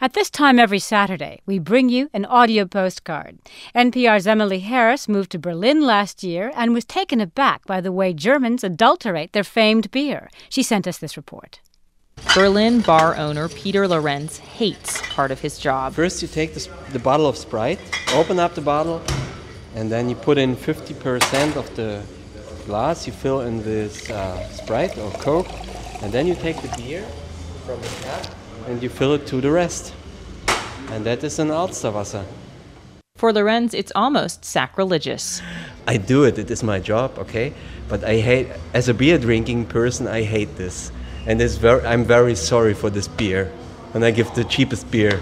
At this time every Saturday, we bring you an audio postcard. NPR's Emily Harris moved to Berlin last year and was taken aback by the way Germans adulterate their famed beer. She sent us this report. Berlin bar owner Peter Lorenz hates part of his job. First you take the bottle of Sprite, open up the bottle, and then you put in 50% of the glass, you fill in this Sprite or Coke, and then you take the beer from the tap and you fill it to the rest. And that is an Alsterwasser. For Lorenz, it's almost sacrilegious. I do it is my job, okay? But I hate, as a beer drinking person, I hate this. And I'm very sorry for this beer. And I give the cheapest beer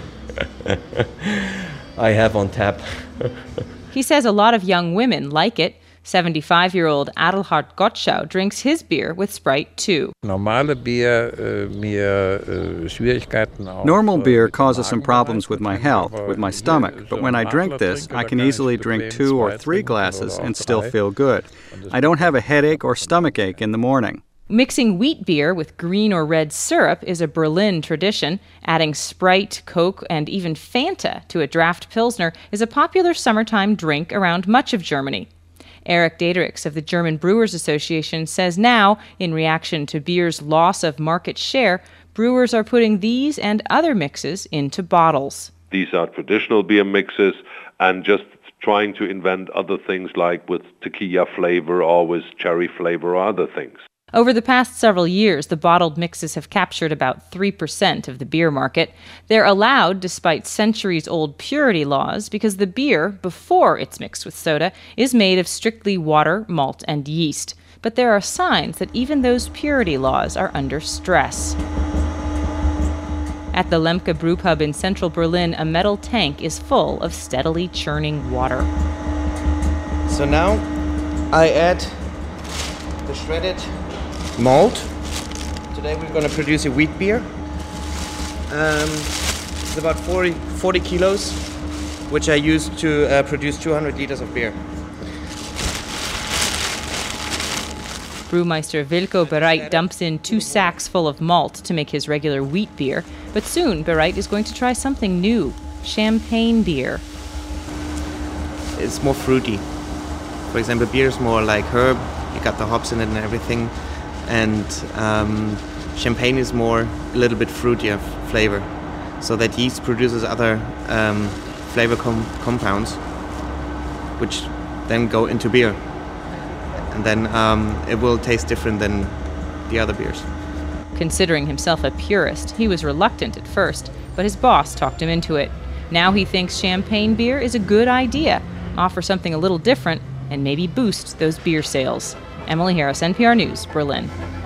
I have on tap. He says a lot of young women like it. 75-year-old Adelhard Gottschau drinks his beer with Sprite too. Normal beer causes some problems with my health, with my stomach, but when I drink this, I can easily drink 2 or 3 glasses and still feel good. I don't have a headache or stomachache in the morning. Mixing wheat beer with green or red syrup is a Berlin tradition. Adding Sprite, Coke, and even Fanta to a draft Pilsner is a popular summertime drink around much of Germany. Eric Daederichs of the German Brewers Association says now, in reaction to beer's loss of market share, brewers are putting these and other mixes into bottles. These are traditional beer mixes and just trying to invent other things like with tequila flavor or with cherry flavor or other things. Over the past several years, the bottled mixes have captured about 3% of the beer market. They're allowed despite centuries-old purity laws because the beer, before it's mixed with soda, is made of strictly water, malt, and yeast. But there are signs that even those purity laws are under stress. At the Lemke Brewpub in central Berlin, a metal tank is full of steadily churning water. So now I add the shredded malt. Today we're going to produce a wheat beer. It's about 40 kilos, which I use to produce 200 liters of beer. Brewmeister Wilco Bereit dumps in 2 sacks full of malt to make his regular wheat beer, but soon Bereit is going to try something new, champagne beer. It's more fruity. For example, beer is more like herb. You got the hops in it and everything. And champagne is more a little bit fruitier flavor. So that yeast produces other flavor compounds, which then go into beer. And then it will taste different than the other beers. Considering himself a purist, he was reluctant at first, but his boss talked him into it. Now he thinks champagne beer is a good idea, offer something a little different, and maybe boost those beer sales. Emily Harris, NPR News, Berlin.